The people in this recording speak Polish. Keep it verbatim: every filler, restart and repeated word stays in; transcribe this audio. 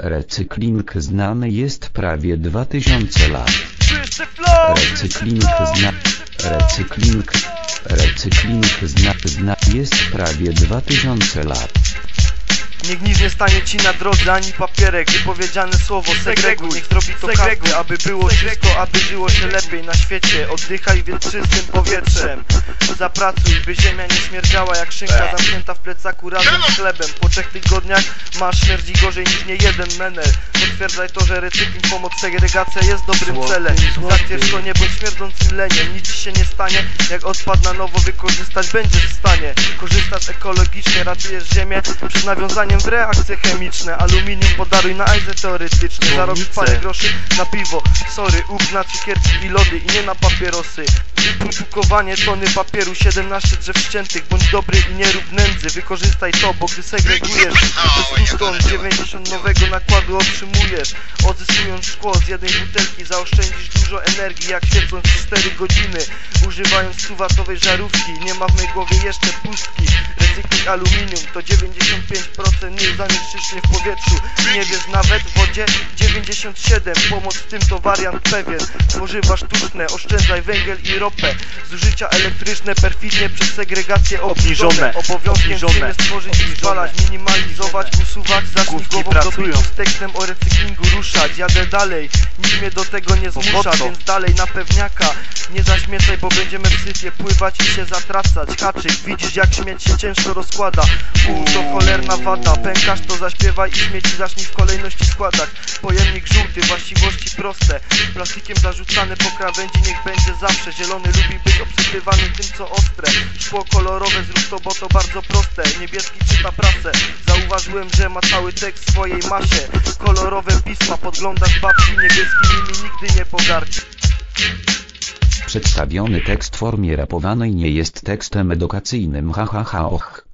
Recykling znany jest prawie dwa tysiące lat. Recykling zna... Recykling... Recykling zna... zna... jest prawie dwa tysiące lat. Niech nic nie stanie ci na drodze, ani papierek. Wypowiedziane słowo segreguj. Niech zrobi to każdy, aby było czysto, aby żyło się lepiej na świecie. Oddychaj więc czystym powietrzem. Zapracuj, by ziemia nie śmierdziała jak szynka zamknięta w plecaku razem z chlebem. Po trzech tygodniach masz śmierdzi gorzej niż nie jeden menel. Potwierdzaj to, że recykling, pomoc, segregacja jest dobrym celem. Zatwierdź to, nie bądź śmierdzącym leniem. Nic ci się nie stanie, jak odpad na nowo wykorzystać będziesz w stanie. Korzystasz ekologicznie, ratujesz ziemię przed nawiązaniem w reakcje chemiczne. Aluminium podaruj na ajzę teoretyczne. Zarobisz parę groszy na piwo, sory, up na cukierki i lody i nie na papierosy. Wyprodukowanie tony papieru, siedemnaście drzew ściętych. Bądź dobry i nie rób nędzy. Wykorzystaj to, bo gdy segregujesz przez sto ton dziewięćdziesiąt nowego nakładu otrzymujesz. Odzyskując szkło z jednej butelki zaoszczędzisz dużo energii, jak świecąc cztery godziny. Używając stuwatowej żarówki, nie ma w mojej głowie jeszcze pustki. Recykling aluminium to dziewięćdziesiąt pięć procent mniej zanieczyszczeń w powietrzu. Nie wiesz nawet w wodzie dziewięćdziesiąt siedem procent. Pomoc w tym to wariant pewien. Tworzywa sztuczne, oszczędzaj węgiel i ropę. Zużycia elektryczne perfidnie przez segregację obniżone. Obowiązkiem tym jest stworzyć i zwalać, minimalizować, usuwać. Zacznij głową do z tekstem o recyklingu ruszać. Jadę dalej, nikt mnie do tego nie zmusza, więc dalej na pewniaka. Nie zaśmiecaj, bo będziemy w sypie pływać i się zatracać. Haczyk, widzisz jak śmieć się ciężko rozkłada. U, to cholerna wada. Pękasz to zaśpiewaj i śmieci zacznij w kolejności składać. Pojemnik żółty, właściwości proste. Plastikiem zarzucany po krawędzi niech będzie zawsze. Zielony lubi być obsypywany tym co ostre. Szkło kolorowe zrób to, bo to bardzo proste. Niebieski czyta prasę. Zauważyłem, że ma cały tekst w swojej masie. Kolorowe pisma, podglądasz babci. Niebieski nimi nigdy nie pogardzi. Przedstawiony tekst w formie rapowanej nie jest tekstem edukacyjnym, ha ha ha och.